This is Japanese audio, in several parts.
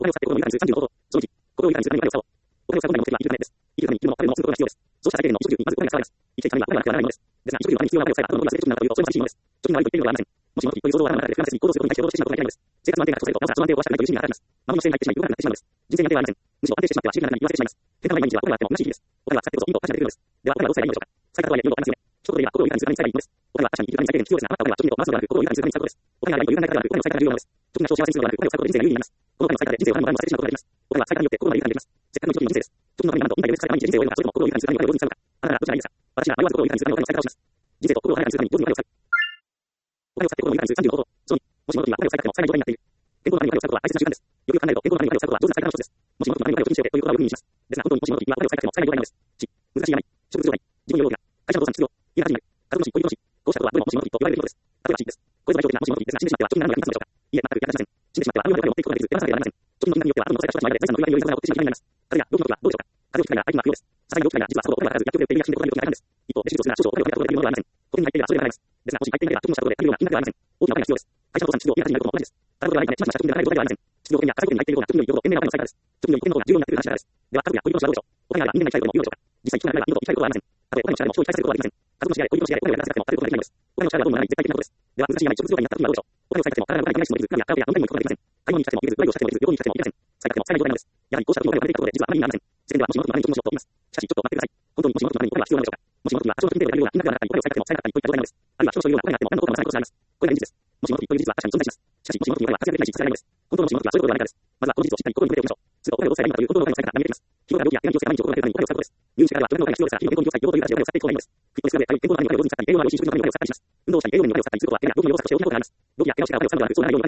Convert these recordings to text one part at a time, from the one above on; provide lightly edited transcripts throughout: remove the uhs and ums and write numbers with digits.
おはようさて、この235度、その1、これを理解するためにおはようさを。おはようさ本来の目的は生きるためです。生きるために生きるのを食べるのをすることが必要です。そうした最低限の衣食住にまずお金が使われます。生きていくためにはお金がなくてはならないのです。ですが、衣食住のために必要なお金を使えば、後の分が全て貯金になるというと、それは正しいものです。貯金が悪いと言っているのではありません。もしもの時、こういう想像が頭の中で膨らませずに行動することに対して労働してしまうことがいけないのです。生活の安定が確保されると、なおさらその安定を壊したくないという心理が働きます。守りの姿勢に入ってしまい、動かなくなってしまうのです。人生に安定はありません。むしろ安定してしまっては、心理の中に言わせてしまいます。天下の毎日はお金があっても虚しい日々です。お金は使ってこそ意味と価値が出てくるのです。では、お金はどうすればいいのでしょうか。最後は言うのを話すよね。一言で言えば、心を豊かにするために使えばいいのです。お金は確かに生きるために最低限必要ですが、あなたはお金は貯金と回すのではなく、心を豊かにするために使うことです。お金がないという考え方ではなく、お金の使い方が重要なのです。貯金が超幸せにするのではなく、お金を使うことで人生が有意義になります。このお金の使い方で人生を何も何も忘れてしまうことができます。お金は使い方によって心が豊かになります。せっかくの貯金の人生です。貯金のためになんと、今で使い方毎日人生を終えるのか、それとも心を豊かにするためにお金を上手に使うのか。あなたはどちらがいいですか。私は迷わず心を豊かにするためにお金の使い方をします。人生と心を豊かにするために上手にお金を使う。お金を使って心を豊かにする35度。その2、もしもの時はお金を使い方でも使えない状態になっている。健康のためにお金を使うことは大切な習慣です。よくよく考えると、健康のためにお金を使うことは上手な使い方の一つです。もしもの時はお金を貯金しておけということはよく耳にします。ですが、本当にもしもの時はお金を使い方でも使えない状態なのです。1、難しい病、食物障害、自分の養老が、会社の倒産失業、家が始める、家族の死、恋人の死、こうしたことはどれももしもの時と言われることです。例えば地域です。これぞ大条件がもしもの時ですが、死んでしまっては貯金が何も役に立つのでしょうか。いえ、全く役に立ちません。死んでしまってはあるいはお金を持っていくことができず、手放さなければなりません。貯金の金額によっては後の残された人たちまで財産の余裕が追ってしまうようになります。それが病気の時はどうでしょうか。風邪をひく際には相手が不要です。さすがに病気の時には実はそこをお金がかからず薬局で売っている薬品でお金を手に入れたんです。一方で手術をするなら少々お金をかけたところでできるものではありません。保険に入っていればそれが払えます。ですが、もし入っていないでは貯金をしたことで借りるような金額ではありません。大きなお金が必要です。会社の倒産失業、家が始めることも同じです。ただこれはないため、ちまちました貯金で払える状態ではありません。失業保険や家族に入っているような貯金よりよほど賢明なお金の使い方です。貯金より保険の方が重要になってくる話し方です。では、家族や恋人の死はどうでしょう。お金があれば人間が生きたいことも言うのでしょうか。実際、生きながら二度と生きたいことはありません。たとえお金の力でも人を生かせることはできません。家族の死や恋人の死やお金をやらせても食べることができないのです。お金の力はどうもならない絶対的なことです。では、難しい病、食物障害になった時はどうでしょう。お金を使い方でも体の動かない人もいる。やカラオケや飲み会に行くことができません。買い物に行きたくても行けず、ドライブをしたくても行けず、旅行に行きたくても行けません。使い方でも使えない状態なのです。やはりこうした時にお金をかけていくことで実はあまり意味がありません。世間ではもしもの時までに貯金をしろと言います。しかしちょっと待ってください。本当にもしもの時までにお金は必要なのでしょうか。もしもの時は多少の貯金程度で借りるような金額がなかったり、お金を使い方でも使えなかったりといった状態なのです。あるいは少々いるようなお金があっても何の効果もないことがあります。これが現実です。もしもの時という事実は確かに存在します。しかし、もしもの時にお金は活躍できないし、使えないのです。本当のもしもの時はそういうことではないからです。まずはこの事実をしっかり心に留めておきましょう。するとお金をどうすればいいのかという本当のお金の使い方が見えてきます。日頃から病気や怪我に気をつけ、毎日行うためにお金を使うことです。入院してからは巨額のお金が必要ですが、日々の健康に気をつけ、病気を予防という形でお金を使っていくことがいいのです。フィットネスクラブで健康のためにお金を上手に使ったり、栄養のある美味しい食事のためにお金を使ったりします。運動をしたり、栄養面にお金を使ったりすることは、病気の要素として大きなことがあります。病気や怪我をしてからお金を使うのではなく、そうならないようにお金を使うことが重要なのです。会社をクビになることにびっくりした毎日を送るためには、日頃から人に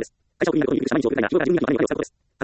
日頃から自分に毎日お金を使うことです。家族の死、恋人の死を防ぐためには、今や手紙を送ってプレゼントを送ることにお金を使うことが大切です。自分の死を今すぐにプレゼントを送ることにお金を使うことが大切です。あなたは今貯金があるお金でプレゼントを送ることにお金を使うことが大切です。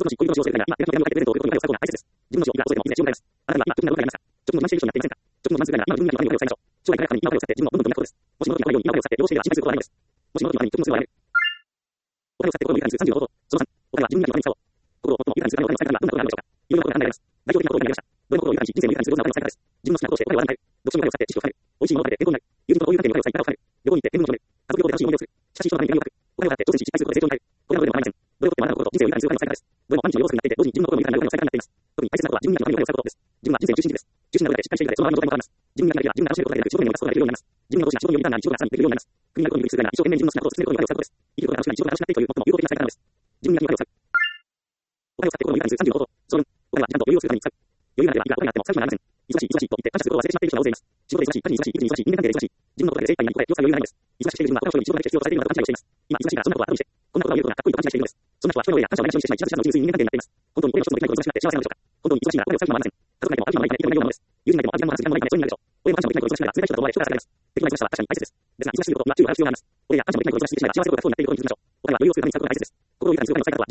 貯金の満足感が今自分にお金を使いましょう。将来から今お金を使って自分をどんどんどんなことです。もしもの時に今お金を使って両親が心配することはないのです。もしもの時に貯金をすることはない。お金を使って心を豊かにする35度。その3、お金は自分にお金を使おう。心を最も豊かにするためのお金の使い方はどんなことがあるのでしょうか。いろんなことが考えられます。代表的なことになりました。どれも心を豊かにし、人生を豊かにするどんなお金の使い方です。自分の好きなことをしてお金を洗い替える。読書のお金を使って知識を深める。美味しいものを食べて健康になる。友人と交友関係にお金を使い方を深める。旅行に行って天文を求める。家族旅行で楽しい思い出を作る。しかし人のために何を書く。お金を使って挑戦し失敗することで成長になる。これはどれもありません。どれをとってもあなたの心と人生を豊かにするお金の使い方です。どれも毎日の要素になっていて、同時に自分の心を豊かになるお金の使い方になっています。特に大切なことは自分にお金を使うことです。自分は人生の中心軸です。中心な上でしっかりしているので、その周りの状態も変わります。自分が楽しめることができる。自分が楽しめることができるようになります。自分がどうしな仕事により単なる仕事がさらにできるようになります。国がどこにするが一生懸命自分の好きなことを進めることにお金を使うことです。生きることが楽しくなり仕事が楽しくなっていくという最も有効的な使い方なのです。自分にお金を使う。お金を使って心を豊かにする35度。そのお金は時間と余裕をするために使う。余裕があればいくらお金があっても使う気になりません。忙しいと言って感謝することを忘れてしまっている人が大勢います。仕事で忙しい、家事に忙しい、育児に忙しい、人間関係で忙しい。自分のことで精一杯になり、ここで気を使う余裕がないのです。忙しくしている自分は他の人に仕事だけ必要とされているのだと勘違いをしています。今忙しいからそんなことは後にして。こんなことが言うことがかっこいいと勘違いしているのです。そんな人は人の上や感謝をないがしろにしてしまい、自分自身の人間関係になっています。本当にこれの一つのできないことを忙しくなって幸せなのでしょうか。本当に忙しいならお金を使う気もありません。家族内でもある日もない金でもないようなものです。友人内でもある時間もない時間もない金でそういうのでしょう。俺も感謝もできないことを忙しくながら冷たい人だと思われ人が疲れます。敵の忙しさは確かに大切です。ですが忙しいことは注意が必要があります。俺や感謝もできないことを忙しくしてしまい幸せなことが不幸になっていることに気づきましょう。お金は余裕をするために使うことが大切です。心を豊かにするための使い方は自分にできないことを人にやってはいけないことを人にやってはいけない時間と余裕をかけて余裕をすることです。全てを自分で全部やるようにすることです。すべてを自分で全部やるようにすることです。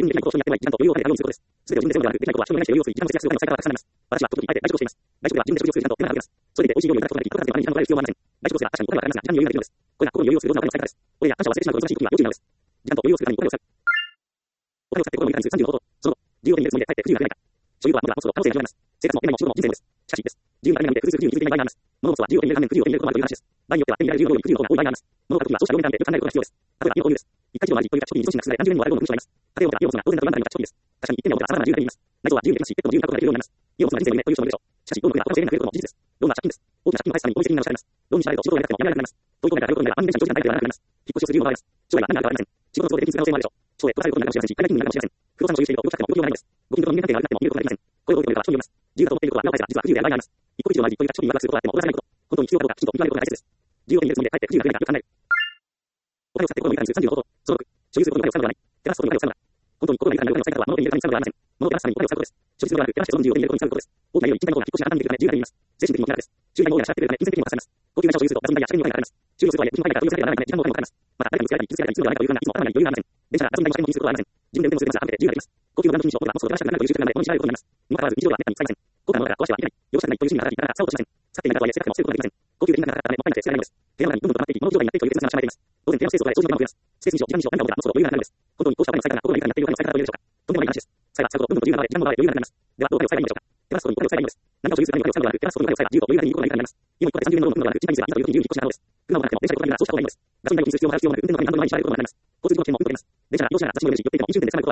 私は特に相手が一番節約するための使い方がたくさんあります。私は特にあえて外食をしています。外食では自分で食事をする時間と手間がかかります。それで美味しい料理をいただくことができる。一刻が必要な毎日時間もらえる必要はありません。外食ですが確かにお金はかかりますが、時間に余裕ができるのです。これが心に余裕をするどんなお金の使い方です。俺や感謝を忘れてしまうことが忙しい時は要注意なのです。時間と余裕をするためにお金を使う。お金を使って心を豊かにする35度。その自由を手に入れるつもりで帰って不自由が出ないか。所有は持つは持つほど可能性が広がります。生活も夢も仕事も人生もです。しかしです。自由なために見て不自由に気づいていない場合があります。物事は自由を手に入れるために不自由を手に入れることもあるという話です。場合によっては手に入れられる自由の多い不自由の方が多い場合があります。物を買う時はそうした両面関係で考えることが必要です。例えば今お湯です。一回以上の味というか商品に等しいなくすられ何十年もあるような文章があります。家庭用では家を持つが当然なくなるような商品です。確かに一点のことが様々な自由が出ています。内臓は自由にできますし、ペットも自由になることができるようになります。家を持つが人生の夢という人もいるでしょう。しかし、ローンの国がこの制限が増えることも事実です。ローンは借金です。大きな借金を返すために法律的になるされます。ローンに支払うと仕事をやめなくてもやめられなくなります。遠いところから通うことになれば安全電車に長時間滞在ではなくなります。引っ越しをする理由もあります。将来は何があるかわかりません。仕事の都合で転勤する可能性もあるでしょう。将来殺されることになるかもしれませんし、海外勤務になるかもしれませんし、不動産を所有していると動きたくても動きようがないのです。ご近所の人間関係が悪くなっても見ることができません。これを動いてみれば人によります。自由だと思っていることは裏を返せば実は不自由である場合があります。一国一度の味というか商品にワクすることがあっても同じないこと。本当に必要かどうかきちんと見極めることが大切です。自由を手に入れるつもりで帰って不自由が出ないかよく考える。お金を使って心を豊かにする35度。その6、所有することにお金を使うのではない。手放すことにお金を使うのだ。本当に心が豊かになるお金の使い方は物を手に入れるために使うのではありません。物を手放すためにお金を使うことです。所有するためにお金を使うことです。所有するのではなく手放すことにお金を使うことです。手放すことにお金を使うのではなく、自由がいいます。精神的にも豊かです。収入が多いなら従ってくれるため、金銭的にも稼ぎます。高級な車を所有すると、ガソリン代や車検費用がかかります。収入するとはいえ、部品の買いがという財産がならないため、時間のお金もかかります。また、誰かにぶつけられたり、傷つけられたりするのではないかという不安がいつも頭に余裕がありません。電車がガソリン代も車検も気にすることはありません。自分で運転する電車が高めて自由ができます。高級なブランド品にしようとかなくても自由ができます。高級ブランド品にしようとかもその出しなくなるという習慣なので、物に支払うことになります。にもかかわらず、日常ではめったに使いません。高価なものから壊してはいけない。汚したくないという心理が働き、なかなか使おうとしません。使っていないとはいえ、せっかくても捨てることができません。高級で品がなかったため、もったいなくて捨てられないのです。部屋の中にどんどん溜まっていき、物の状態になっていくという切なしまいています。当然、部屋のスペースを変え、掃除の手間も増えます。スペースにしろ、時間にしろ、何が起きたら、そろそろ余裕がなくなるのです。本当にこうしたお金の使い方が心が豊かになっているお金の使い方と言えるでしょうか。とんでもない話です。使えば使うほど、どんどん自由が現れ、時間も現れ、余裕がなくなります。では、どうお金を使えばいいのでしょうか。手放すことにお金を使えばいいのです。何かを所有するためにお金を使うのではなく、手放すことにお金を使えば自由と余裕が自由に心が豊かになります。今一個で30年のローンのものではなく、賃貸にすれば今というふうに自由に引っ越しなのです。車を買っても電車で来ることがそうした方がいいのです。ガソリン代を気にする必要も払う必要もなく、運転のために何度も毎日払えることもなくなります。交通事故の件も運転です。電車が移動しながら雑誌も読めるし、寄っていても飲酒運転で済まないことはありません。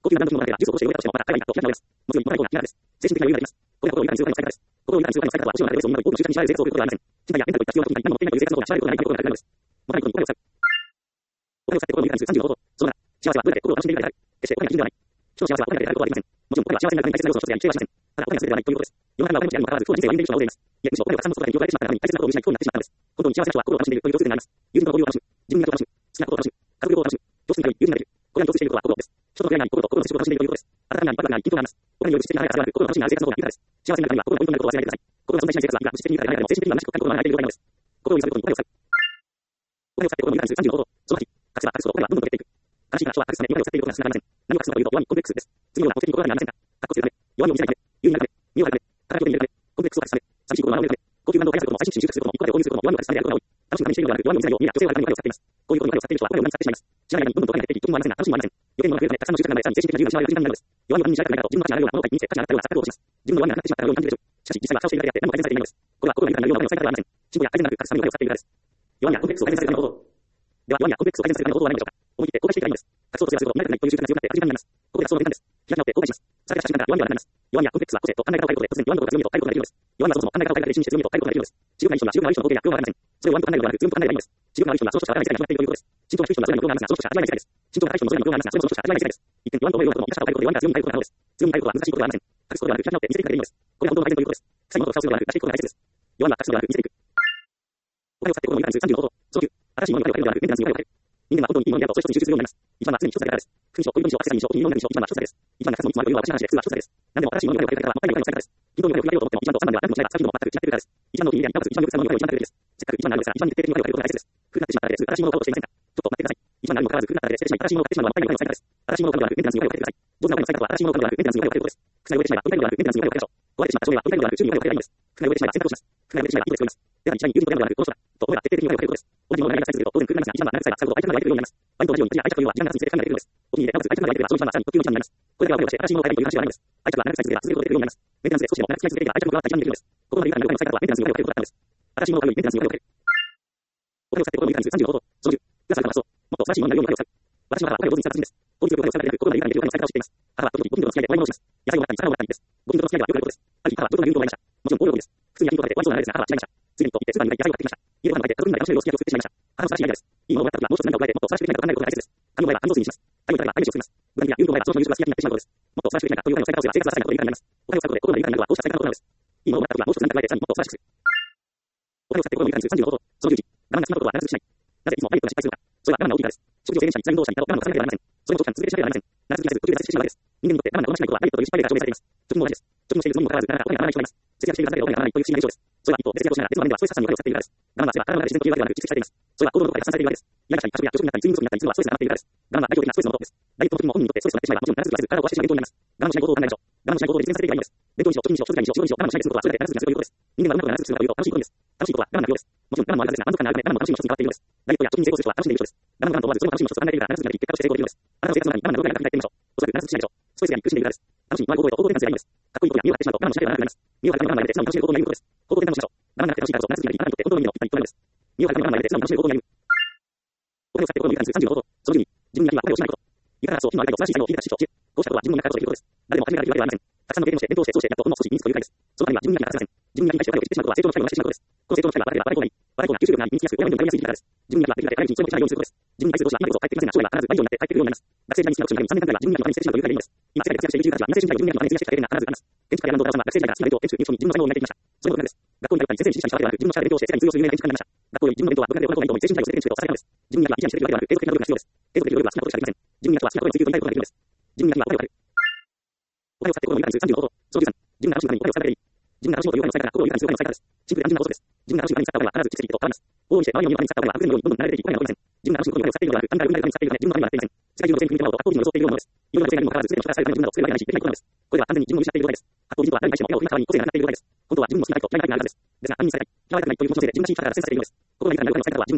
高級なランドのものがジュースをして用意したとしても、また海外と開き直ります。もちろん、モラルコーナーです。精神的な余裕があります。これは心を理解することの最大の最大です。心を理解することの最大は、もちろん、多くの習慣に支配されることはありません。身体やメンタルといった必要な特に何も持っていないという生活の方が支配ることがないということがあるのです。モラルコに心を使う。心を使って心を理解する35法。その中、幸せはどれだけ心を楽しんでいるからである。決してお金が基準ではない。人の幸せはお金であることはできません。もちろん、お金は幸せな国に大切な要素の一つであり、否定はしません。ただ、お金は全てではないということです。世の中がお金持ちであるにもかかわらず、不幸な人生を歩んでいる人が大勢います。いえ、むしろお金をたくさん持つことが目標が得られてしまったがために大切なことを失い不幸になってしまったのです。本当に幸せな人は心を楽しんでいるという共通点があります。友人と交流を楽しむ。自分のことを楽しむ。好きなことを楽しむ。家族旅行を楽しむ。上司になり、友人になる。これらに共通していることは心です。人と出会いがあり、心と心の接触を楽しんでいるということです。あなたが一般的な緊張があります。お金による実績がないからではなく、心を楽しみながら生活の方が豊かです。幸せになるためには心のポイントになることを忘れないでください。心が存在しない生活は、いくら物質的に豊かであれば精神的には虚しく感じることがないということなのです。心を揺さぶることにお金を使う。お金を使って心を理解する35法。その8、隠せば隠すほどお金はどんどん減っていく。悲しい話は隠すため、お金を使っていることにはつながりません。何を隠すのかというと、弱み、コンプレックスです。次のような目的に心がありませんか。隠すため、弱みを見せないため、優位になるため、身を張るため、体を見るため、コンプレックスを隠すため、寂しい心を守るため、高級ブランドを開発することも、最新機種に習得することも、一個で購入することも、弱みを隠すためであることが多い。楽しむためにしているのではなく、弱みを見せないように、女性はお金を使っています。こういうことにお金を使っている人はお金を無駄に使ってしまいます。知らない間にどんどんお金が減っていき、時もありませんが、楽しみもありません。予定のものが増えるため、たくさんの習慣が生まれ、さらに精神的な自由が失われる不尽なものです。弱みを他人に知られたくないからと、自分の価値があるようなものを見せ、価値があったような錯覚をします。自分の弱みがなくなってしまったように感じるでしょう。しかし、実際は蓋をしているだけであって、何も改善されていないのです。これは心が豊かになるようなお金を使い方ではありません。進歩や改善なく、隠すためにお金を使っているからです。弱みやコンプレックスを改善させるための方法。では、弱みやコンプレックスを改善するための方法は何でしょうか。思い切って後悔していたらいいのです。隠そうとすること、見られたくないという習慣が強くなって、悪循環になります。ここで発想の転換です。開き直って後悔します。された習慣が弱みとなります。弱みやコンプレックスは個性と考え方を変えることで、突然弱みのことが強みと変えることができるのです。弱みはそもそも考え方を変えることで、真にして強みと変えることができるのです。強くない人には強くない人の合計や苦労がありません。それを弱みと考えるのではなく、強みと考えればいいのです。強くない人にはその人しか味わえない世界に決まっているということです。身長が低い人にはそれらの苦労がありますが、その人しか味わえない世界です。身長が高い人にもそれらの苦労がありますが、それもその人しか味わえない世界です。一点弱みと思えるようなことも、生かしたを変えることで弱みから強みに変えることが可能です。強みに変えることは難しいことではありません。隠すことではなく、開き直って見せていくだけでいいのです。これは本当の改善ということです。臭いものを蓋をすることではなく、出していくことが大切です。弱みは隠すことではなく、見せていく。お金を使って心を理解する35法。その9、新しいものにお金をかけるのではなく、メンテナンスにお金をかける。人間は本当にいいものであると、それ一つに集中するようになります。一番は常に一つだけからです。服にしろ、恋人にしろ、アクセサリーにしろ、お気に入りの音楽にしろ、一番は一つだけです。一番が勝つのいつもあるというのは私の話で、普通は一つだけです。何でも新しいものにお金をかける方は、若いお金の使い方です。均等にお金を振り上げようと思っても、一番と三番では何もしないが、先ほども全く違っているからです。一番のお気に入りや、なおかつ一番よく使うものにお金を一番かけるべきです。せっかく一番のあるのですが、一番に徹底的にお金をかけることが大切です。古くなってしまったらです。新しいものを買おうとしていませんか。ちょっと待ってください。一番のあるにもかかわらず、古くなったらです。新しいものを買ってしまうのは若いお金の使い方です。新しいものを買うのではなく、メンテナンスにお金をかけてください。上手なお金の使い方は、新しいものを買うのではなく、メンテナンスにお金をかけることです。負債を得てしまえば、売りたいのではなく、メンテナンスにお金をかけましょう。壊れてしまった商品は売りたいのではなく、修理にお金をかければいいのです。負債を得てしまえば選択をします。負債を得てしまえばいいと聞こえます。では、実際に友人と出会うのではなく、この人だ。と思えば徹底的にお金をかけることです。同じものが何が使い続けると、当然苦難ですが、一番は長く使えば使うほど相手の前で相手のようになります。ワインと同じように、愛着というのは時間が経つにつれて考えているのです。お気に入りで、なおかつ相手の前で相手は、その一番はさらに特有の一番になります。これだけは覚えをして、新しいものを買えばいいという話ではないのです。愛着は長く使い続ければ続けることができるようになります。メンテナンスで少しでも長く使い続ければ愛着も加わった一番にできるのです。ここまで豊かなお金の使い方はメンテナンスにお金をかけることだったのです。新しいものを買うよりメンテナンスにお金をかける。お金を使って心を理解する35法。その10、皆さんからそう、もっと新しいものになるようにお金を使う。私の母はお金を上手に使う達人です。ご近所のお金を使うだけでなく、心が理解できるお金の使い方を知っています。母は時々ご近所の付き合いでお買い物をします。野菜をもらったり、魚をもらったりです。ご近所の付き合いではよくあることです。ある日、母はどこかの運動を買いました。もちろん大喜びです。普通に野球を食べて、ワンチョウの流れですが、母は違いました。ついにと言ってスーパーに行って野菜を買ってきました。家の前の前で家族みんなで楽しめるおすき焼きを作ってしまいました。母の素晴らしいアイデアです。いいものをもらった時はもう一つ何かを加えて、もっと素晴らしくできないかと考えることが大切です。紙を買えば紙を水にします。紙を食べば毎日を作ります。具材や運動を買えばその人の友人がすき焼きになってしまうことです。もっと素晴らしくできないかというお金の使い方をすれば生活はさらに豊かになります。お金を使うことで心が豊かになるのはこうした使い方のことなのです。いいものをもらった時はもう一つ何か加えて、さらにもっと素晴らしくする。お金を使って心を理解する35法。その11、我慢が決まることは必ずしない。なぜいつも何かが失敗するのか。それは我慢が大きいからです。食事を制限したり、財運動をしたり、我慢を重ねてではありません。それも長期間続けてしまってではありません。長続きせず、途中で挫折してしまうわけです。人間にとって我慢が好ましくないことはメリットという失敗例が証明されています。貯金も同じです。貯金をしているつもりにもかかわらず、なかなかお金が回らない人がいます。節約しているだけでお金が回らないという不思議な現象です。それは一方、節約をしながら別の場面ではストレス発散にお金を使っているからです。我慢はすれば体の中で自然というわけではなく蓄積されています。それは行動の中で発散されているわけです。嫌な人に過食や過食になったり、睡眠不足になったりするのはストレスが溜まっているからです。我慢は代表的なストレスのもとです。ダイエットの時も本人にとってストレスとなってしまえば、もちろん必ず体を壊してしまう原因となります。我慢のしない行動を考えましょう。我慢のしない行動で実現させていけばいいのです。勉強にしろ、貯金にしろ、食事にしろ、仕事にしろ、我慢のしないですることは全て長続きするということです。人間がうまく長続きするのかというと楽しいことです。楽しいことは我慢の量です。もちろん我慢もあるはずですが、満足感のあるため、我慢も楽しみの一つに変わっているのです。ダイエットや貯金に成功する人は楽しんでいる人です。我慢とはまずそれも楽しみの一つと考えているから、長続きができ、結果として成功できるのです。あなたの生活の中に我慢の動画が書いていってみましょう。おそらく長続きしないでしょう。ストレスが苦しんでいるからです。楽しみに弱い行動を覚えると行動で感じがいいのです。かっこいいことや身を張ってしまうと我慢もしなければならなくなります。身を張るために我慢がいて素直に楽しめる行動になることです。行動で楽しみましょう。我慢がなくて楽しいからこそ長続きができ、あなたにとって本当の意味の一体となるのです。身を張るために我慢がいて素直に楽しめる行動になる。お金を使って心を理解する35法。その12、自分にはお金をしないこと。床からそう、金の間に素晴らしい才能を聞いたし、こうしたことは自分の中からできることです。誰でも始められるわけではありません。たくさんの経験をして、勉強して、そうして、やっと物を少し身につくというくらいです。そのためには自分には勝てません。自分に対してお金をしてしまうことは成長の際の同じしまうことです。この成長の際はバラエティがバラエティが吸収力があり、身につきやすく、親にもやりやすいからです。自分にはできるだけ毎日それを持ちないようにすることです。自分に対する投資は今こそ帰ってきませんが、将来は必ず倍以上になって帰ってくるようになります。学生時代に好きなことになり、3年間ぐらいは自分にはお金に捨ててしまうというくらいでいいのです。今世界で活躍している友達は、みんな精神的に自分にはお金に費やしてきた経験が必ずあります。建築家やランドラさんは学生時代から好きな勉強を建築、入試に自分の才能を磨いてきました。そのことなんです。学校に通ったり、先生に指示したりではなく、自分の力で勉強をして世界に通用する有名な建築家になりました。学校より自分の勉強は僕らで行うことがいいと思い、精神体を捨てて建築をさせたいのです。自分には一夜にしてできるわけではなく、継続的な努力が必要です。継続的な努力は好きなことしかできません。自分には好きなことに追求と言いたいことができるのです。自分にはお金をかける。お金を使って心を理解する35法。その13、自分が楽しむためにお金を使うだけでいい。自分が楽しむというお金を使い方が心を理解するお金の使い方です。シンプルで単純な法則です。自分が楽しむために使ったお金は必ず蓄積と変わります。往々にして周りのお金に使ったお金は悪縁のようにどんどん流れていき、お金が残りません。自分が楽しむことにお金を使っているのではなく、他人から運命を使っているので自分のお金にはなっていません。世界中の全国に出回ると、発行人の予想しているようなものです。いろんな女性がいるにもかかわらず、全ての人が使えるために自分などを作るわけがないし、できないことなのです。これは完全に自分を見失っていることです。発行人とは誰に対しても親を振りな代わりに個性がなくなっていることです。本当は自分の好きな人、嫌いな人があるはずです。ですが、他人にされたい、嫌われたくないという気持ちのせいで自分らしい生き方から選択されているのです。心が豊かになるお金の使い方は自分が本当に楽しめるお金の使い方をすることです。人が楽しめるお金の使い方をすることです。人が楽しめるお金を使うことは全て自分のお金になっています。他人に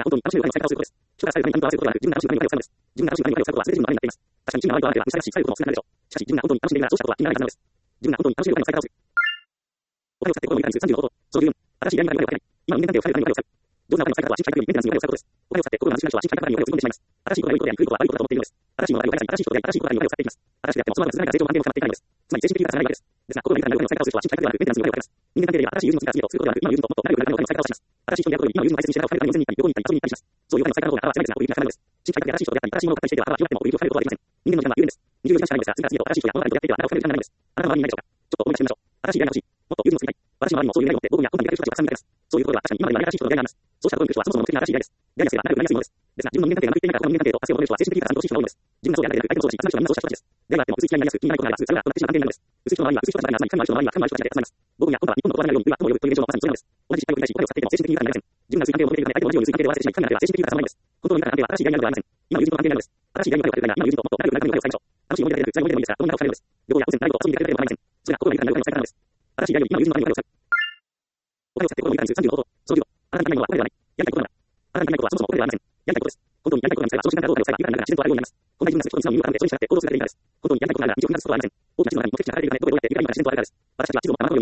自分のお金を使うことは難しい、最後の少なくなるでしょう。しかし、自分が本当に楽しんでいるなら、そうしたことは意味がないはずなのです。自分が本当に楽しめるお金の使い方をする。お金を使って心を理解する35法。その14、新しいやり方がないわけない。今の人間関係を変えるためにお金を使う。 上手なお金の使い方は新規開発にメンテナンスにお金を使うことです。お金を使って心の安心な人は新規開発にお金をつぎ込んでしまいます。新しいことが良いことであり、来ることは悪いことだと思っているのです。新しいものが良い新しいことであり、新しいことにお金を使っていきます。新しくやってもその後の数々が成長の関係を高まっていかないのです。つまり精神的にはさらないわけです。ですが、心の豊かなお金の使い方をする人は新規開発ではなくメンテナンスにお金を使います。人間関係では新しい友人の姿を通ることではなく、今の友人ともっと仲良くなるためのお金の使い方をします。新しい人に会うことより今の友人の大切にしている他の人に旅行に行ったり、旅行に行ったりします。そういうお金の使い方の方がは狭いですが、こういう気がさらないのです。新規開発で新しい人であったり、新しいものを買ったりしていては、幅は広がってもこういう気を変えることはできません。人間の時間は有限です。24時間しかないのですが、次から次へと新しい人や物がとやっていてはなかなか変える時間がないのです。あなたの周りにいないでしょうか。ちょっと思い出してみましょう。新しい出会いが欲しい。もっと友人を作りたい。私の周りにもそういう出会いを持って、僕や今度に出会える人たちがたくさんいます。そういうことは確かに今の今新しい人との出会いがあります。そうしたことに人はそもそも目的が新しい出会いです。出会いがすれば仲良くなりやすいものです。ですが、自分の人間関係がうまくいっていないから他の人間関係と助けを求める人は精神的にはちゃんと欲しい人が多いのです。自分がそうである相手もそうだし、他の人はみんなそうした人たちです。出会いがあっても薄い気がになりやすく、気になることがあります。それが私の関係になるのです。薄い人の周りは薄い人たちが集まり、神の人の周りは神の人たちが集まります。僕や今度は日本の言葉になるように、今ともよくという現状もまさにそれなのです。同じ失敗を繰り返し、お金を使っていても精神的に豊かになりません。自分が薄い関係を求めているため、相手も同じように薄い関係で終わらせてしまい、神の関係は精神的に豊かさないのです。本当に豊かな関係は新しい出会いなどではありません。今の友人との関係なのです。新しい出会いに仲良くなりたいなら、今の友人ともっと仲良くなるためのお金を使いましょう。楽しい思い出が出る、辛い思い出でもいいですが、どんな仲を変えるのです。旅行や温泉、ライブと遊びに出かけるだけでも構いません。それが心の豊かなお金の使い方なのです。新しい出会いを今の友人のためにお金を使う。お金を使って心の豊かにする30の方法。その10、あなたに足りないのはお金ではない。やりたいことなのだ。あなたに足りないことはそもそもお金ではありません。やりたいことです。本当にやりたいことが見つかれば、その時間からどうかを使えば、豊かな中が自然とあるようになります。こんな自分が人に素直に言うためで、それに従って行動するだけでいいからです。本当にやりたいことがあるなら、道を踏み出すことはありません。大きな地図の中に目的地が書かれているため、どこへどうやって行けばいいのか自然とあるからです。私たちは地図を持ったままこの世に生まれてきましたが、目的地には小さい数字の5、4個にされてしまいました。どこへ行くのかという目的地は自分で探し、自分の意思で決められるようになります。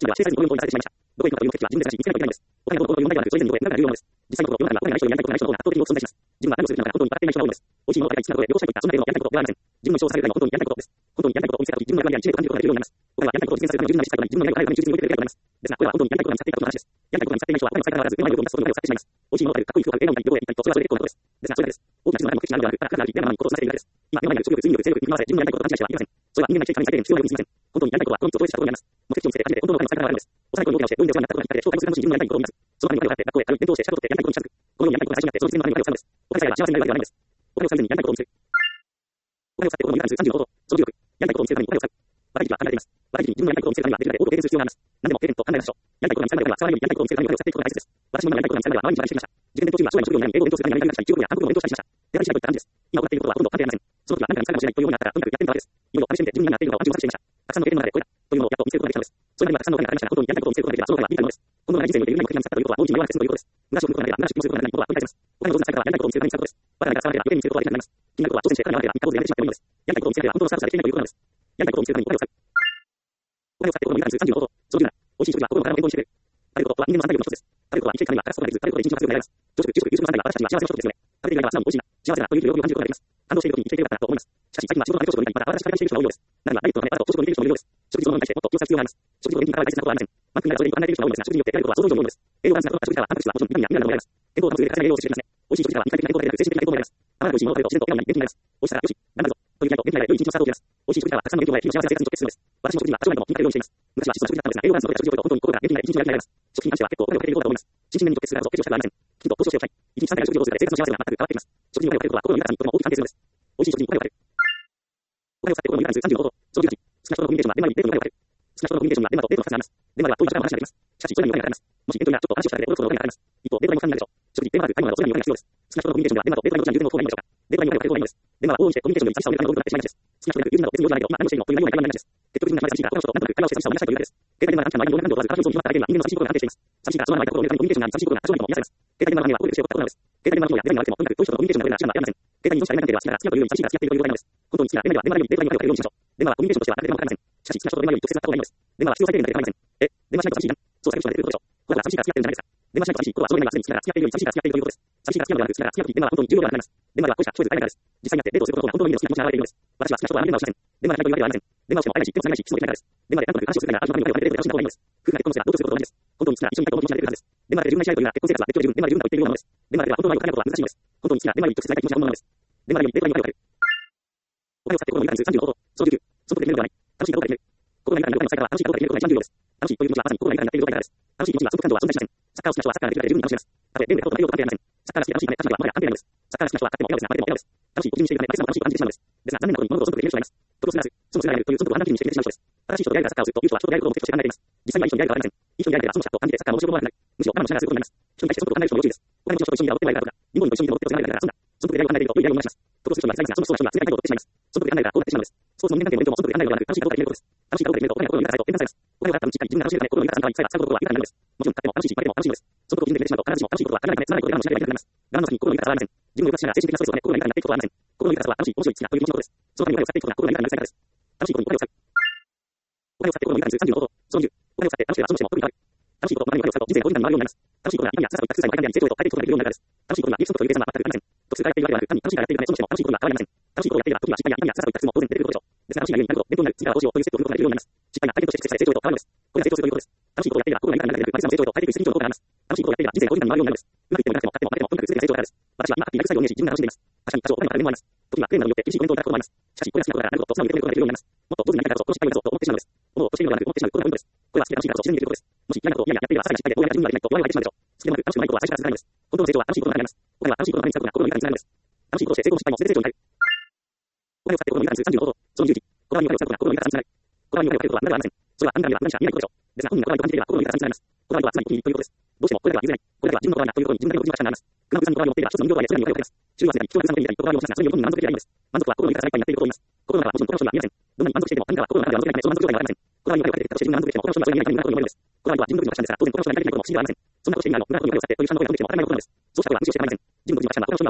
実際のところ、どこへどこへどこへ行くのかという目的地は自分で決められるようになります。実際のところ、どこへどこへ行くのかという目的地は自分で決められるようになります。自分が何をするのか、本当にやりたいことがない人やりたいことがない人の方が圧倒的に多数の人がいます。自分が一番最後のやりたいことは何をやりたいことを見つけた時、自分の意思を左右にしていくので、両者に行ったその目のやりたいことは本当にやりたいことが本当にやりたいことです。自分が何をするのか、本当にやりたいことです。本当にやりたいことを見つけた時、自分の役割や知恵と感じることができるようになります。お金はやりたいことを実現するための自分の実際に自分のやりたいことに忠実に向けているからです。ですが、これは本当にやりたいことが見つかっていくことの話です。やりたいことが見つかっていない人はお金を使い方がわからず、目の前で動き出すことにお金を使ってしまいます。美味しいものを食べる、かっこいい服を買う、映画を見たり、どこへ行ったりと、それはそれで結構なことです。ですが、それだけです。大きな地図の中に目的地があるのではなく、ただ数ある目の前にことを済ませているだけです。今、目の前にある出力、水力、勢力に振り回され、自分のやりたいことを勘違いしてはいけません。それは人間が知恵に最低限必要なようにすぎません。本当にやりたいことはこの道を通したことにあります。目的地を見つけて初めて本当のお金の使い方があるのです。幼い頃に大きなしてどうにでもなったことがきっかけで、人を介護するために自分のやりたいことを見出す。そのためにお金を払って、学校へ通い、勉強して、資格を取ってやりたいことに近づく。このようにやりたいことが大事になって、その実現のためにお金を使うのです。お金さえは幸せになるわけではないのです。お金を使わずにやりたいことを見つける。お金を使って心の豊かにする30の方法。その16、やりたいことを見つけるためにお金を使う。若い時期は考えています。若い時期に自分のやりたいことを見つけるためには、できるだけ多くを経験する必要があります。何でも経験と考えましょう。やりたいことが見つかるまでは、使わないようにやりたいことを見つけるためにお金を使っていくことが大切です。私も今のやりたいことが見つかるまでは、毎日毎日してきました。受験勉強中は将来の職業になり、英語を勉強するためにやりたいことがしたり、中国や韓国語を勉強したりしました。手紙しないといった感じです。今行っていることはほとんど関係ありません。その時は何か見つかるかもしれないというようになったら、とにかくやってみたわけです。いろいろ試してみて、自分に何が合っているのかを暗示をしていました。たくさんの経験の中でこれだというのをやっと見つけることができたのです。それまではたくさんのお金がかかりましたが、本当にやりたいことを見つけることができれば、そのお金は見たいものです。この長い人生において夢に目的が見つかったということは、大きな弱い進むということです。無駄仕をすることがないが、無駄出費をすることがないことは繰り返します。お金の上手な使い方はやりたいことを見つけるために使うことです。バカながら使わなければ余計に見つけることができなくなります。気になることは挑戦して彼に合わせれば三日坊主でやめてしまってもいいのです。やりたいことを見つければ本当のスタートされていないということなのです。やりたいことを見つけるためにお金を使う。お金を使って心の豊かにする30の方法。その17、美味しい食事は心の体を健康にしてくれる。食べることは人間の三大欲の一つです。食べることは生きていくためには欠かすことができず、食べることで一日が強くなります。常食、給食、夕食の三大は私たちには幸せの一つですよね。食べている間は素直に美味しいな、幸せだなという喜びを感じることができます。感動している時に生きていければよかったなと思います。しかし最近は仕事のため朝食を抜いたり、また私がしている人が多いようです。何はダイエットのためわざと朝食を抜いている人もいるようです。食事そのものに対してもっと気を使う必要があります。食事を元気に体は大切なことはありません。満腹になるそれに考えている人が多いのですが、食事によってやることは想像以上に多いのです。栄養バランスが取れた食事からは、タンパク質はもちろんビタミンやミネラルも得られます。健康を保つ上で体が栄養を摂取できますね。美味しい食事からは肉体的な健康だけでなく、精神的な健康も得られます。あまり美味しいものを食べると自然と笑顔に元気になります。美味しさがよし、頑張るぞという気合と元気になれる良い一日のスタートを切ります。美味しい食事からはたくさんの元気をもらい、日々の幸せな生活にとって進むのです。私も食事には多少なりとも気にかけるようにしています。昔は質素な食事だったのですが、栄養バランスの取れた食事をとると本当に心が元気になり、一日が元気になります。食品に関しては結構お金をかけている方だと思います。新陳代謝に直結するからこそ、ページをしたくありません。きちんと交渉しておきたい。一日3回の食事をとるだけで生活の幸せが全く変わってきます。食事にお金をかけることは心の豊かさにとても大きく関係するのです。美味しい食事にお金をかける。お金を使って心の豊かにする30の方法。その18、少なくともコミュニケーションは電話よりデータにお金をかける。少なくともコミュニケーションは電話とデータの2つがあります。電話では遠い時間の話ができます。しかし、空にお金がかかります。もし遠いなちょっと話をしただけでおろそろお金がかかります。一方、データにも負担になるでしょう。食事、電話なく買い物など空にお金が必要です。少なくともコミュニケーションでは電話とデータにどちらに優先の方がいいのでしょうか。データにお金をかける方がいいのです。電話は往々にしてコミュニケーションより寂しさを得るための労力がしてしまいがちです。少なくとも友人など別に用事がないけど、まあ何をしていいのという内容が会話になりがちです。結局自分がつまり寂しいから他の人となんとなく会話をして寂しさを満たしたいというだけです。携帯電話が短期の間にどんな感情を問わず、彼女を決まっただけでは人間の寂しい心が安定しています。寂しいからそのまま相手と心の中にコミュニケーションがあり、寂しいことが多少にも癒されます。携帯電話の中にはこれでしようとしたことなのです。携帯電話の方やデータにあってもとにかく遠い人とのコミュニケーションが取れるなら知らばやりません。携帯に依存した恋愛関係では好きなら好きなというより寂しいから付き合っているという状態なのです。本当に好きな恋愛では電話よりデータにお金をかけるようにしましょう。電話はコミュニケーションとしては誰でもかかりません。しかし好きな人と電話より直接なった方がいいのです。電話は必要最低限だけかかりません。電話しないと寂しいじゃん。そう叫ぶ人が出てくることでしょう。これは寂しいから付き合ってるんじゃないですか。電話しないと寂しいことはその恋愛はすでに好きなら付き合っているより寂しいから付き合っているということです。寂しいから付き合うのではなく、好きなら付き合う時電話は本当に重要ではなくなります。電話では恋しか超えず会えないからです。実際にやってデートをすることの方が本当の意味で好きな気持ちが現れているのです。私は好きな人とあまり電話をしません。電話でないというわけではありません。電話をしても会えないし、手も繋がないし、キスもできないからです。電話でなんとなく話をするぐらいなら、あるのにお金をかけてデートをしない方がいいのです。夫婦が結婚すれば同居することと同じです。本当に好きなら一緒にいたいと思う気持ちが出てくるはずです。電話で自分がしないというなら結婚生活は別居で自分、電話で自分が言っているようなものです。電話では本当の愛を叶えることは難しいのです。本当に好きな電話より直接会いたい気持ちが本物なのです。電話よりデータにお金をかける。お金を使って心の豊かにする30の方法。その19、そのことで決めるのではない。楽しいかどうかで決める。心が豊かにお金の使い方は楽しいかどうかで決めることが一番重要です。楽しいという気持ちはまさに心が豊かになっている状態からです。楽しい気持ちはその感動は存在しません。サッカーを好きな人はサッカーができるだけで十分に楽しめます。たとえゲームで勝ったと内容と関係ありません。サッカーが好きで楽しいため楽しいはまだ関係ないのです。サッカーが好きな人は勝っても笑顔ですが負けても笑顔です。楽しいことにしているため、バリスタも楽しいと感じてしまうのです。ですが残念なことに物事を損得できる人がいます。人とすなわず、そのつながるという損得を判断基準にして決めてしまう人です。新しい人と出会いがサッカーをするという人は人と出会うことを目的として考えています。実際にはいい人に出会いがありません。いい人に出会えればその人と感じてサッカーの面白くも悪くなる。むしろ我慢しながらすることになります。人に対してそのことを考える人も要注意です。お金持ちの人と一緒にいると手前がとか、日本にと一緒にいると手前がとか、そんな。そのことで出会いを考えていると良い出会いを生み出します。人とする人は実際にその人が常にことをしてしまいます。そのことで考えたらこうなってしまうのです。スポーツの人間関係においてもそのことで考えるのではなく、楽しいかどうかで決めることです。楽しいかどうかで決めるとお金が心の豊かさへと転換されます。お金を払った分しっかり自分が楽しいため心の豊かさに変わり、最後は使うことは豊かになるのです。もちろん買っても楽しいし、負けても楽しいのです。そのことを基準で決めてしまうと必ずしも楽しいことは叶わないため、つまらないことで我慢しなければいけなくなります。我慢の先に心の豊かさはありません。自分を豊かしながら精神的なストレスをため心が豊かになっていくことはありません。心の豊かさは楽しい、面白い、好きなという気持ちのことです。そのためにお金を使っていくことが心が豊かになる使い方です。楽しいことにお金を使う。お金を使って心の豊かにする30の方法。その10、お金を使って楽しければ損しても特に変わる。楽しいこと、学びにお金を使うと人生が好循環に回るようになります。 楽しいことが今やささと一切の間に成長へと変えていくことができるようになるからです。楽しいことがリストという計算が全く関係ありません。特殊がやっているわけではなく、単に楽しいからやっているだけそのしても楽しいことが変わりません。楽しいことをやっていれば時には失敗や今やささと一つも当然出てくることでしょう。ですが楽しいがゆえになると勉強になる、次はどうしようというステップを踏むことができるようになります。失敗が体験として成長へと変わるのです。これが成長するということです。楽しいことをやっていれば心が豊かになる、マリさんの成長へと変えていく一石二鳥の効果があります。楽しいことをやっていれば人生がポジティブに回るようになるのです。うまくいってもいなくても、勝っても負ってもとにかく続けて成長があるです。私は今ハッピーな作業を見えし、自分が楽しんでいます。確かに多少お金は金もあります。時にはクレームなどによって厳しいコメントをいただくこともあります。しかし、これは好きなことだからなることと素直に受け止めることができるようになります。もっと上手になりたいからこそ、この失敗をやるぞと思ってしまうのです。思うとしているのではなく、思ってしまうことがポイントです。これは好きで楽しいからこそ自然にできることです。もし嫌なことをいやいややっていればさらに失敗で、どうやら自分にはできないと終わりが出てしまうでしょう。好きでもなく楽しくないことは最初から続かないのです。本当の成長は楽しいことの中にあります。お金は楽しいことのために使うことが心の豊かにつながるのです。楽しいことをして成功も失敗も全て成長になる。お金を使って心の豊かにする35法。その10時。こだわりにお金を使うことが心の豊かさにつながる。こだわりにお金を使うことは無駄ではありません。それはあなたの目には見えないことでしょう。ですが本人がこだわりを感じていれば心の豊かさにつながります。こだわりとはつまりお気に入りということです。どうしてもこれだけは譲れない。これだけは自分のこだわりだということに自分だけの自分がしなります。熊本さんのこだわりを持っていれば一つの人形がやつらにお金をかけます。中はすでに人は偶然のことにこだわりを持つがそれに本人が満足できればいいのです。満足は心の豊かさがいっぱいになっていることを言います。心の中はもちろん他の人には見えません。どんなに満足していても他人からは心の中では望めないその満足状態がありません。こだわりにお金をかけてきたとして自分が満足できても他の人にはそれが見えないということになるのです。こだわりは自分の自分の価値なんですが当然他の人が見られないことも不思議ではありません。そんなことしていないの無駄なことにお金を使ってという人の声が出てきても当たり前のことなのです。そうしたことは無視をして構いません。自分の自分の価値なんだ他の人には当たり前なからです。こだわりは徹底的なことが心を豊かにするということです。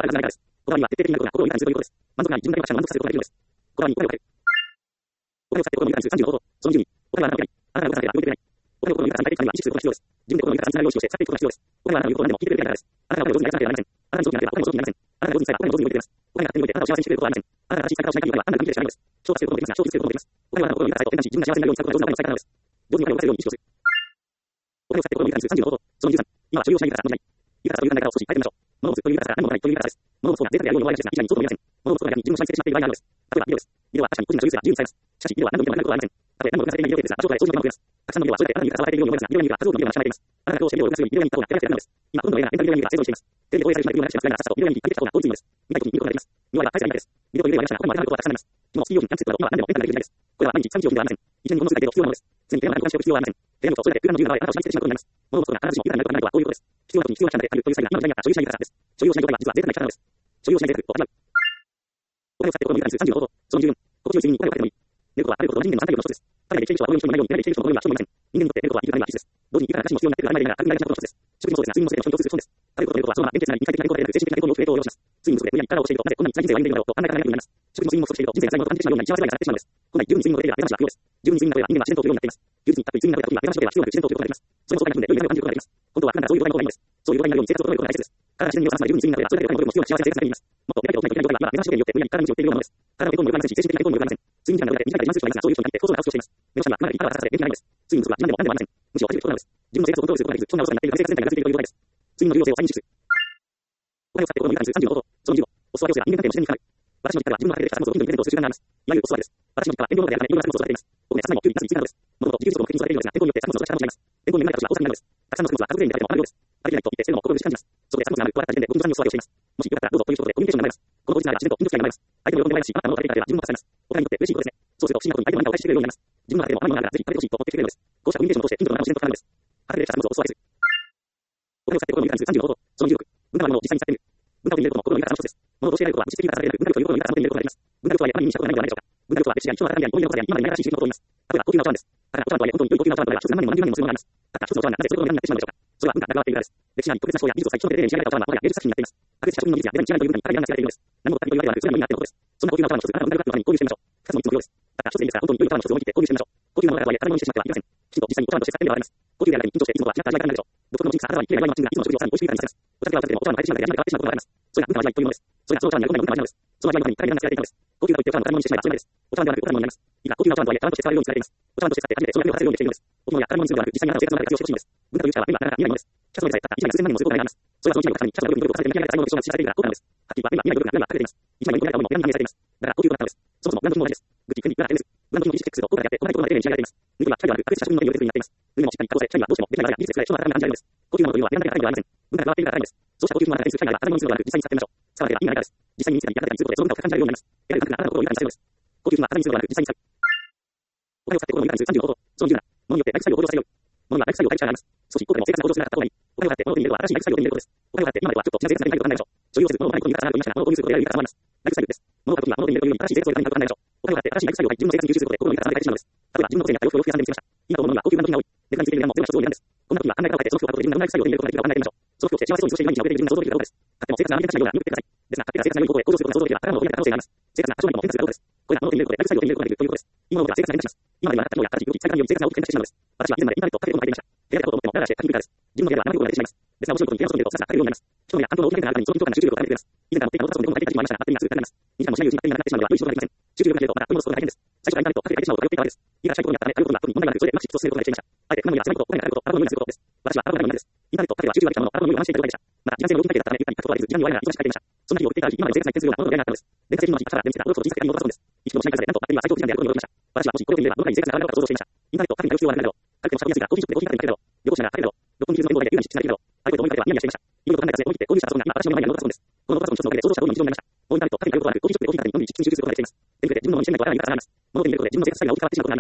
満足が自分だけの価値を満足させることができるのです。こだわりにお金をかける。お金を使って心の豊かにする30の方法。その12。お金はあなたのために、あなたが動かされては動いてくれない。お金を心の豊かさに変えていくためには意識することが必要です。自分で心の豊かさにつながるように意識をして使っていくことが必要です。お金はあなたの言うことを何でも聞いてくれるからです。あなたがお金を上手にやりなさなければなりません。あなたが上手になればお金も上手になりません。あなたが上手に使えばお金も上手に動いてくれます。お金が勝手に動いてあなたを幸せにしてくれることはありません。あなたが正しい使い方をしない限りお金はあなたの関係でしかないのです。消化することもできますが、消費することもできます。お金はあなたの心の豊かさと転換し、自分が幸せになるように使うことが上手なお金の使い方なのです。上手にお金を使えるように意識をする。お金を使って心の豊かにする30の方法。その13。今は所有をしない豊かさの時代。豊かさという考え方を少し変えてみましょう。物を持つという豊かさが何もないという豊かさです。物を持つ方が贅沢であるように思われがちですが、一概にそうとも言えません。物を持つことが自分の下に設定してしまっている場合があるのです。例えばビデオです。ビデオは確かに個人の所有数が自由に使えます。しかしビデオは何度見ても何度もありません。たとえ何度も見させていないビデオですが、場所で掃除の手間も増えます。たくさんのビデオはそれであなたに豊かさを与えているように思えますが、ビデオには数多くのビデオがしまっています。あなたがどうしてビデオを動かすようにビデオに行った方が手がなくなるのです。今、ほとんどの映画がレンタルビデオにが製造しています。テレビで放映されてしまうビデオがなくてしまうからさっさとビデオに行ってきた方が効率いいのです。見たい時に見ることができます。見終われば返せばいいだけです。ビデオという映画がなくてしまうこれまでのことはたくさんあります。でもスキー用品、アンセットなど今は何でもレンタルできる時代です。これは毎日3日用品ではありません。一年に物の世界で必要なのです。常にテレマが保管しておく必要はありません。テレマとそれだけ空間の自由な場合、あなたを縛り付けてしまうことになります。物事が必ずしも豊かになることがないとはこういうことです。必要な時に必要な手段であるという際が今の時代にあった所有しない豊かさです。所有をしないことが実は贅沢な生き方なのです。所有をしない贅沢とは違う。お金を使って心の豊かにする30の方法。その14。心地よい睡眠にお金をかけてもいい。寝ることはあることは人間の三大病の一つです。ただで生きている人はこのように人もいないように、ただで生きている人の心には人もいません。人間にとって寝ることは生きるためには必須です。同時にいくらなしも必要になってくる曖昧でながら当たり前なことの一つです。食事もそうですが、睡眠もそれでの人に共通する損です。食べることということはそのまま典型的な理解的なことでなく、精神的な行動をプレートを要します。睡眠不足で無理やり体をしていると、なぜこんなに辛い人生を歩んでいるのだろうと考え方がなくなります。食事も睡眠も不足していると、人生が辛いものと感じてしまうような一番辛いがなってしまうのです。本来十分に睡眠をとれるが、手間が必要です。十分に睡眠がとれば人間は自然とというようになっています。十分にたっぷり睡眠がとれた時は手間仕事では必要なく自然とということができます。それもそうな分で良いなるを感じることができます。本当は普段からそういう状態の方がいいのです。そういう状態になるように生活を整えることが大切です。体が自然に動かすまで十分に睡眠がとればそれだけで他に戻りも必要な幸せ生活ができます。もっと寝たいと起きないという状態はまだ目覚まし時計によって無理やり体の道を追っているようなものです。体の抵抗もよくありませんし、精神的な抵抗もよくありません。睡眠時間が長くて短い自慢する人がいますが、そういう人に限って高層なハウスをしています。目の下にはかなり体がさせて元気がないのです。睡眠不足は自慢でも何でもありません。むしろ恥じることなのです。自分の生活をコントロールすることができず、そんなおさになっているので生活全体がずれているという状態です。睡眠の重要性を再認識する。お金を使って心の豊かにする30の方法。その15。お裾分けをすれば人間関係も自然に深まる。私の実家では自分の家庭で2つのをインドにプレゼントをする習慣があります。いわゆるお裾分けです。私の実家は天候のことであるため、いろんな作物を育てています。お米やさつまいも、きゅうり、ナスに次ぐなどです。物事、自給自足の確認をされているのですが、天候によって作物の育ち方も違います。天候に恵まれた年は大阪になるのです。たくさんの作物は家族全員で食べてもあるようです。食べてないと言って捨てるのも心苦しく感じます。そこで作物があるとあらかじめでご近所さんにお裾分けをしています。もしよかったらどうぞという一言でコミュニケーションが生まれます。このご時世なら自然と近所付き合いが生まれます。相手も喜んでもらえますし、あなたのものを食べていただければ自分も助かります。お互いにとって嬉しいことですね。そうすると不思議なことに相手も何かを返してくれるようになります。自分の中でも甘いものがあるからぜひ食べてほしいと持ってきてくれるのです。こうしたコミュニケーションを通して近所の仲も自然と深まるのです。畑でできた作物をお裾分けする。お金を使って心の豊かにする30の方法。その16。文化は物を実際に使ってみる。文化を手に入れることも心の豊かさの一つです。物を教えられることは実質的にされる文化力という心の豊かさを手に入れることができます。文化力とはやっぱり認識したことがないのではないでしょうか。文化力とは歴史や人の働きや人のことや今までにない新しい仕事を言います。例えば高級なお茶碗です。だからお茶碗とはいえ本当に良い高級なお茶碗とは一つ何万人も何十万人もするものがあります。たった一つのお茶碗がなぜそれほどの値段になってしまうのでしょうか。それは文化が関わっているからです。歴史や特別な思想や技術を最強の丁寧に仕上げられたお茶碗はもはや芸術作品になっています。確実な職人の技術やデザインに違いないという文化に高い値段がつけられているのです。何も他人というわけではなく、それが無理になっていることです。そんな高級なお茶碗の一つ、あなたの文化力のために購入してみましょう。二つの3つの用です。たった一つでいいんですが、本当に良いお茶碗の一つを思い切って購入してみましょう。高級なものだとはいえ、金物にしてしまってはいけません。きちんと実際にお茶碗として使ってみればわかります。高級であるだけに緊張していつもとは違った味わい方になるでしょう。独特の人気さ、あなたは一気にないマッチングがいつもの食事をさらに美味しく感じさせます。お茶漬けはお茶漬けでもお茶碗の変えてしまうのでやめて変わってしまうことがあります。それが文化の味わいというものです。それがそのお茶碗には込めない文化の味なのです。その味わいのために高い値段がつけられているのです。高級だと言ってお茶碗の金物にしてしまえばそれまでです。お茶碗ではなくお金物になります。いいか、高級なお茶碗とはいえ、茶碗として使われるように作られています。お茶碗として使って初めてその役を果たせるようにできているのです。お供や金物にするのではなく、実際にあなたの生活の中で活用してほしいのです。文化という力は目にはなかなか見えないものです。しかしその際たった1年や数千万人もすることがあります。それはその1年の方に社会の努力を重ねて見上げた才能の結晶が知られているからこうなのです。はっきり言えば目には見えない努力が目には隠れています。1万人も込められた思いも親に反映されています。だから高級となったのです。そもそも裏の時も同じです。グッチ、クニ、裏の点です。裏の時の意識すると、こうやって、こうやって、こうやって丁寧に仕上げられています。抜きは機械ではなく、確実な職人の目によって作りになっています。抜きもしっかり加工され、社員はどうしてもできない技術で作られ、人の頭が感じられるのです。高級なものというのは値段だけが高いのではありません。文化が変わっているから高いのです。そうした高級品をあなたにする機械は頭の数ではなく、実際に使ってみましょう。使わなければ意味がないからです。実際に身につけたり、やられたりすることで、その文化を感じられるようになります。やれる感覚があなたの心を豊かにさせるのです。高級品は頭にするのではなく、実際に使う。お金を使って心を豊かにする30の方法。その17。物によってライフスタイルを向上させよう。物がライフスタイルを変える力があります。少し一方でも生活が向上するなら買った方がいい。お金を使って物を手に入れることは新しいライフスタイルを手に入れることです。お金を使って今まではちょっと気な生活ができないと考えましょう。所有をする物を何個に豊かさがあると言いましたが、物を購入することで得られる豊かさもあります。ライフスタイルです。物を買うときは物を手に入れるというより新しい生活を得る何かと考えましょう。お金を使って新しいライフスタイルを自分の生活に吸収することで心の豊かさが変えてしまうのです。例えば自分の個性や多様性を増やすで見せました。今の物には高級な部品が多い。値段についている値段も全部一つ多い値段です。こんな時は考え方を変えてその服を買うことで自分がどんなライフスタイルを手に入れることができるかを考えてみましょう。その服を着て幸せそうに過ごしている毎日を送っている自分が想像できるかどうかです。買っても生活が安定的なような見てください。ですが、買ってから生活が良い方向へ向上することが想像できれば、あなたの大きな可能性があります。生活が多少なりも変化することです。これら物を手に入れることでライフスタイルを手に入れることができるということです。今の物が生活が変化します。今まではなかったものや新しい動き、最短より生活が大きく変化してしまうのです。私は以前までインターネットをかけることができました。部屋でことを思ってもダラダラして書き繰り返す。自分の部屋では生ぬことが出てしまいます。 ですが、面白いことに、ペアを外でと、されるようになります。人や環境の大きな変化に、長期評価が集中力を高めています。以前から持っていたノートパソコンでどんどん大体決まりましたが、勝手にな数回です。2時間もしないうちに勝手になってしまうのは良いことができません。集中力が切れると、また、戻すことが大変です。最初からインターネットをかけてしまうことがよくあってしまうからです。家が近いところにあったため、あることには特に問題なく、それでうまくシフト進めることができました。あえて、不満のような狭いこと、声が高いこと、アラブのようにすることです。私はアラブのようなです。インターネットをかけては集中ができたものの、アラブのように話していたぐらいでした。また、時間制の大きなだけだったため、ゆっくり書くことができず、時間に追われながら忙しく書いていました。そんな日を送っていた時、今まで生活に転するようなものが出会いがあったのです。電化製品の実家から電池がおよそ小さくてノートパソコンです。一度もしない数で、なんとバッテリーは最高時間であることに驚きました。私はもしこの国ではどのくらい生活が変わるのかと想像していました。インターネットをかけて使う必要はなくなるだろう。軽くてもしゃべりやすいが、コーヒーショップでコーヒーが手に入るだろう。旅行しながら帰るだろう。六本木ヒルズの展望台で優雅に室内できるだろう。あれこれと思いかけてはニヤニヤしていました。いろいろと考えた末、思い切って購入したパソコンが今私の目の前にあるノートパソコンです。このノートパソコン一つのおかげで、想像したことの一つのおかげでどんどん議事論になりました。もうインターネットをかけているようなものになりました。電気で自分の脳にしてみたいが、いくらかその場合は自然になっています。物を手に入れることで自分の生活スタイルが大きく変わってしまうことがあります。お金を使うことで今まで見ながらしなく作業を手に入れる考え方を持ってみましょう。生活を円滑に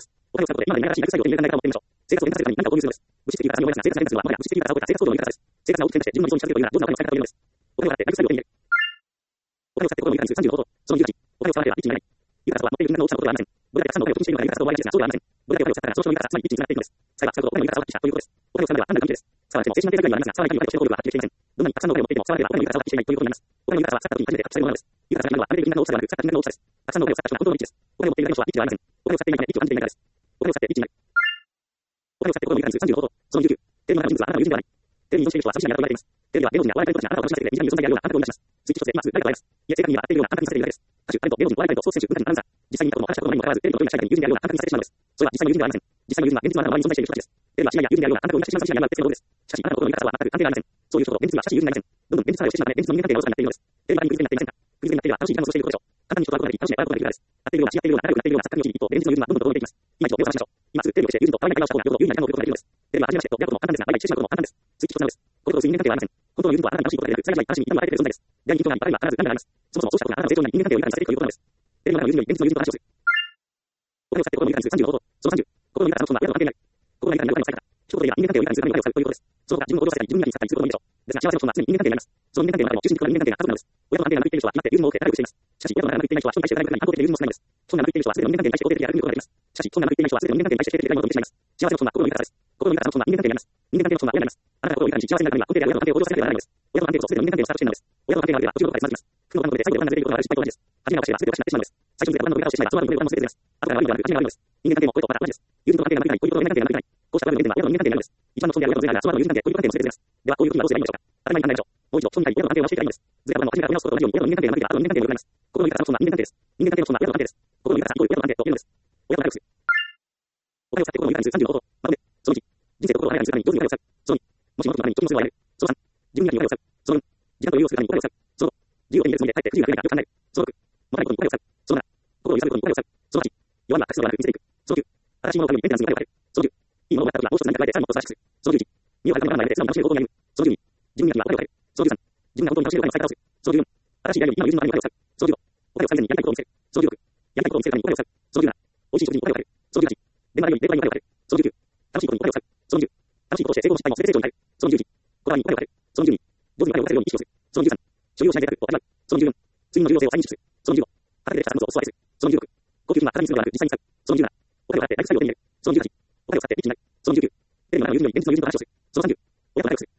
ながら何かを購入するのです。物質的には何もやらないし、何か作業を手に入れる考え方を持ってみましょう。生活を円滑にされるには何かを購入するのです。物質的には何もやらないし、何か作業を手に入れる考え方を持ってみましょう。生活が大きくなって自分の理想に近づけるようになるどんどん変化を見るからです。生活が大きくなって自分の理想に近づけるようになることが大切です。生活が大きくなって自分の理想に近づけることが大切です。お金を使って何か作業を手に入れる。お金を使って心の豊かにする35法。その18。お金を使わなければ一日にならない。豊かさは持っている分の大きさのことではありません。どれだけたくさんのお金を気にしているのか豊かさと思われがちですが、そうではありません。どれだけお金を使ったからその人の豊かさ、つまり一日になっているのです。最後は使うとお金の豊かさは分かってきたということです。お金を使うのでは単なる関係です。使わなくても精神的な定義にはなりますが、使わない限りお金をしている効力は発揮できません。どんなにたくさんのお金を持っていても使わなければお金の豊かさは発揮していないということになります。お金の豊かさは使った時に初めて発揮されるものなのです。豊かさがあるのはある程度金額の大きさではなく、使った金額の大きさです。たくさんのお金を使った人が本当のリッチです。お金を持っていない人はリッチではありません。お金を使っていないためリッチを感じていないからです。お金を使ってリッチになる。お金を使って心の豊かにする35法。その19。テレビの中の人物はあなたの友人ではない。テレビに依存している人は寂しいながら言われています。テレビは芸能人やお笑いタレントたちがあなたを楽しませていて、身近に存在であるようなあなたを生み出します。ツイッチ一つで今すぐ誰かと会えます。いえ、正確にはテレビのようなあなたにされているだけです。歌手、タレント、芸能人、お笑いタレント、スポーツ選手、歌人、アナウンサー。実際に見たことも話したことも何もかかわらず、テレビのような社会に友人であるようなあなたにされてしまうのです。それは実際の友人ではありません。実際の友人は現実のあなたの周りに存在している人たちです。テレビは姉妹や友人であるようなあなたを生み出してしまう寂しいながら別のものです。しかし、あなたの心の豊かさは全く関係がありません。そういう人と現実には親しい友人になりません。どんどん現実離れをしてしまうため、現実の人間関係がおろそかになっているのです。テレビにクイズになっていませんか？クイズになっていれば楽しい時間を過ごしていることでしょう。簡単に人と会うことができ、楽しめば会うことができるからです。合っているような、違っているような、仲良くなっているような錯覚に陥り、一方、現実の友人はどんどん遠のいていきます。今一度目を覚ましましょう。今すぐテレビをして友人と可愛い仲間をした方がよほど有意な時間を送ることができるのです。テレビは初めましてと出会うことも簡単ですが、毎日してしまうことも簡単です。ツイッチ一つなのです。これこそ人間関係はありません。本当の友人とはあなたに楽しいことができる、最初に楽しみ、今も会えている存在です。第二人とがに必ず何があります。そもそもそうしたことがあなたの成長に人間関係を豊かにさせていくということなのです。テレビの中の友人より現実の友人と話をする。お金を使って心の豊かにする35法。その30。心の豊かさの損は親と関係ない。心の豊かになるお金の使い方。一言で言えば人間関係を豊かにするためにお金を使うということです。その他自分の行動させたり自分に使ったりすることもいいでしょう。ですが幸せの損は常に人間関係になります。その人間関係の中でも中心的な人間関係が家族なのです。親と関係がうまくいっている人は決まって友人も多くて仲良くしています。しかし親と仲良くいっていない人は人に対して誰かに反抗的で友人も少ないのです。人がうまくいっている人は全ての人間関係に対して肯定的であることができます。しかし人がうまくいっていない人は全ての人間関係に対して否定的であるものを見てしまいます。幸せの損は心の豊かさです。心の豊かさの損は人間関係になります。人間関係の損は親になります。あなたが心を豊かにし幸せになるためには肯定である親の関係を向上させなければならないのです。親の関係こそ全ての人間関係のスタート地点なのです。親の関係が悪いは途中のことからつまずきます。負の感覚で最後で不安が出ていることがある失敗と同じです。初めは忘れては全てを失ってしまうのです。最初に不安の上から落ちてしまい、その後に不安も全て出ます。後から悪いのではなく、初めが悪いのです。人間関係もこれとまた同じです。友人との関係がうまくいかない、恋人との人間関係がうまくいかない。こうした不安の原点は親との人間関係にあるのです。一番の損である親との上からその後の友人関係、恋人関係も全て出ます。ではこういう時にはどうすればいいのでしょうか。当たり前に考えましょう。もう一度、損に対親との関係を直していけばいいのです。ずれた不安の初めから親をすることと同じように、親との人間関係がうまくいけば後の人間関係も良くなります。心の豊かさの損は人間関係です。人間関係の損は親との関係です。心の豊かさイコール親との関係というのです。親と仲良くする。お金を使って心の豊かにする35法。まとめ。その1。人生と心を華やかにするために上手にお金を使う。その2。もしもの時のために人にもすぐをやめる。その3。自分にお金を使う。その4。時間と余裕をするためにお金を使う。その5。自由を手に入れるつもりで帰って不自由が来るのかよく考える。その6。もたないことにお金を使う。その7。心を揺さぶることにお金を使う。その8。弱まった隠すのではなく見せていく。その9。新しいものを買うのにメンテナンスにお金をかける。その10。いいものを買った時はもう一つ何か加えてさらにもっと素晴らしくする。その11。身を張る金がないので素直に楽しめる方法にやる。その12。自分にはお金をかける。その13。自分が本当に楽しめるお金の使い方をする。その14。新しい出会いより今の友人のあれにお金を使う。その15。お金を使う以前にやりたいことを見せる。その16。やりたいことを見せるためにお金を使う。その17。美味しい食事にお金をかける。その18。電話よりデータにお金をかける。その19。楽しいことにお金を使う。その20。楽しいことをして成功も失敗も全て成長になる。その21。こだわりにお金をかける。その22。上手にお金をかけるように意識をする。その23。所有をしないで書くと味わう。その24。睡眠の重要性を再認識する。その25。畑でできた作物をお裾分けする。その26。高級品は形にするのではなく実際に使う。その27。お金を払ってライフスタイルを手に入れる。その28。お金を使ってリッチになる。その29。テレビの中の友人より現実の友人と話をする。その30。親と仲良くする。